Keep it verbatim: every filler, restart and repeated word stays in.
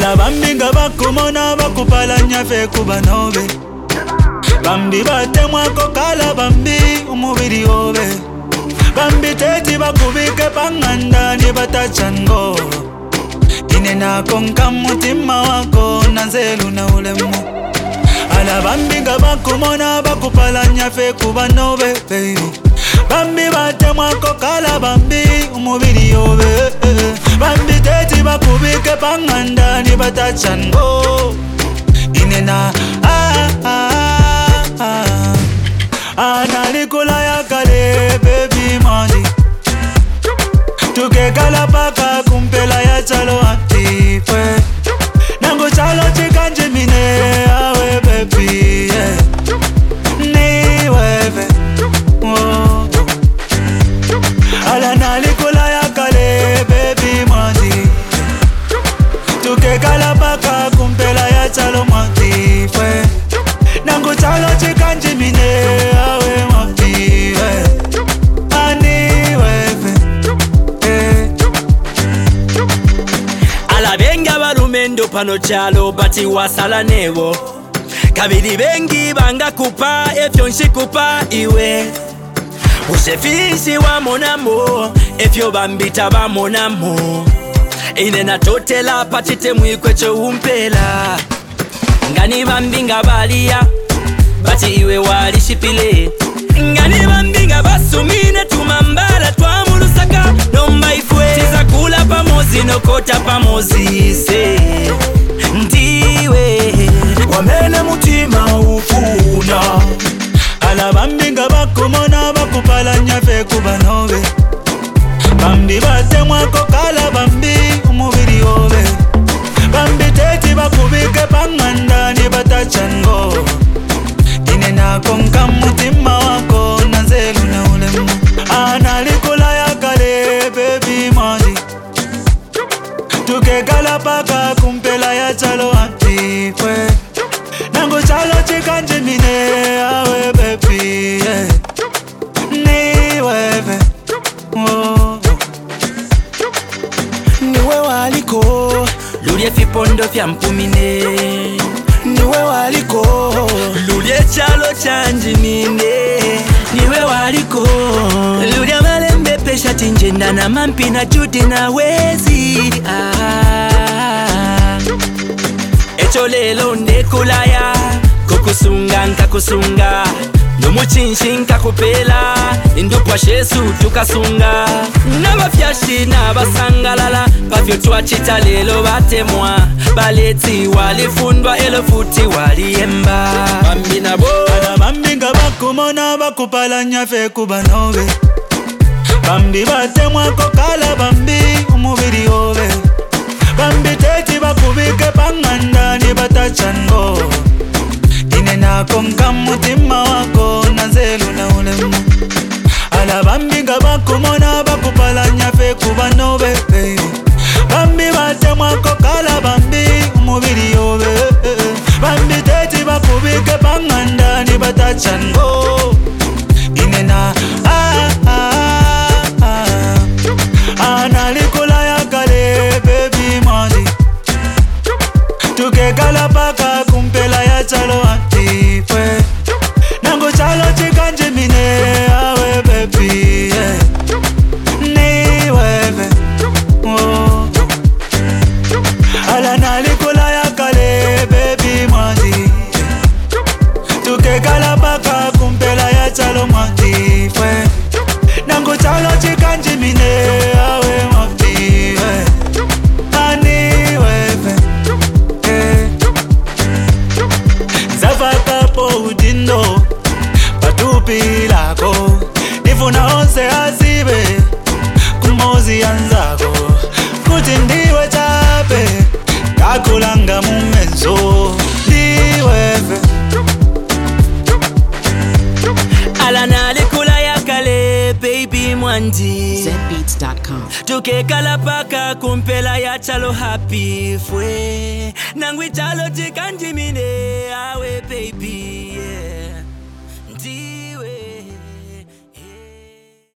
Ala bambi nga bakumona bakupalanya fe kuba nobe. Bambi batemwa kokala bambi umubiri obe. Bambi teti bakubike panganda ni batachango. Inena konka mutima wako nanzelu na ulemu. Ala bambi nga bakumona bakupalanya fe kuba nobe baby. Bambi batemwa kokala bambi umubiri obe. Bambi teti bakubike panganda ni batachango. Inena ah ah ah. Analikula ya kale baby mandi. Tuke kala paka kumpela ya chalo aktifwe. Nango chalo chikanje mine awe baby yeah. Ni wewe oh. Ala nalikula ya kale baby mandi. Tuke kala paka kumpela ya chalo aktifwe. Nango chalo chikanje mine awe aktifwe. Ani wewe eh. Ala benga balumendo pano chalo bati wasala nebo. Kabili bengi banga kupa efyo nshikupa iwe. Usefishi wa monamo efyo bambita ba monamo. Inena totela patite mwikwecho umpela. Ngani bambi nga balia bati iwe wali shipile. Ngani bambi nga basumine tumambala twamulusaka nomba ifwe. Tiza kula pamozi nokota pamozi se. Ndiwe Wamene mutima ufuna. Ala bambi nga bakumona bakupalanya fe kuba nobe. Bambi batemwa kokala bambi umubiri obe. Bambi teti bakubike panganda ni batachango. Inena konka mutima wako nanzelu na ulemu. Analikula ya kale baby mandi. Tuke kala paka kumpela ya chalo aktifwe. Nango chalo chikanje mine awe baby yeah. Ni wewe oh. niwe waliko lulye fipondo fya mpumine. Niwe waliko lulye chalo chanji mine. Niwe waliko lulye malembe pesha tinjenda na mampi na juti na wezi ah. Echo lelo ndekulaya kukusunga nkakusunga. Numuchinshi nkakupela indupwa shesu tukasunga. Nabafyashi nabasangalala pavyo twachita lelo batemwa. Baleti walifundwa elo futi waliemba. Bambi nabo ala bambi nga bakumona bakupalanya fe kuba nobe. Bambi batemwa kokala bambi umubiri obe. Bambi teti bakubike panganda ni batachango. Inena konka mutima wako nanzelu na ulemu. Ala bambi nga bakumona bakupalanya fe kuba nobe baby. Bambi batemwa kokala bambi umubiri obe. Bambi teti bakubike panganda ni batachango. Inena ah ah ah. Analikula ya kale baby mandi. Tuke kala paka kumpela ya chalo aktifwe. Nango chalo chikanje mine awe baby yeah. Ni wewe oh. Ala nalikula ya kale baby mandi. Tuke kala paka kumpela ya chalo aktifwe. Nango chalo chikanje mine awe aktifwe. Ani wewe eh. Zafaka po udindo patupi lako. Nifuna onse azibe kumozi anzako. Kuti ndiwe chape kakulanga mumenzo. Ndiwewe ala nalikula ya kale baby mwandi. zen beats dot com. Tuke kala paka kumpela ya chalo happy fwe. Nangwi chalo chikanji mine awe baby yeah.